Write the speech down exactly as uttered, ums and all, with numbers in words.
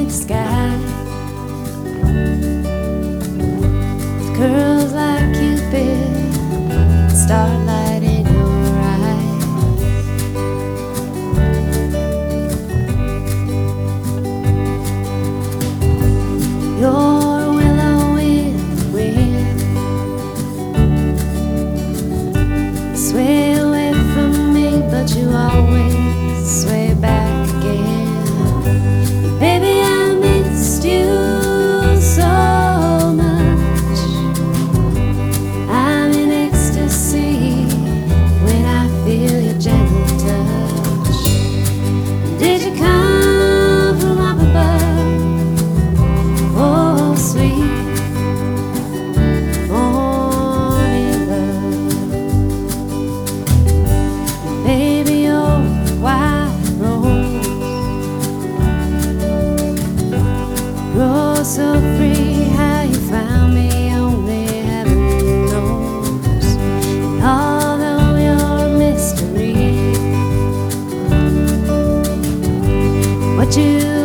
starry sky, with curls like Cupid, starlight in your eyes. You're a willow in the wind, sway away from me, but you always sway back again. Baby, I missed you so much. I'm in ecstasy when I feel your gentle touch. Did you come from up above? Oh, sweet morning love. Baby, you're a white rose, grow so free. How you found me, only heaven knows. And although you're a mystery, what you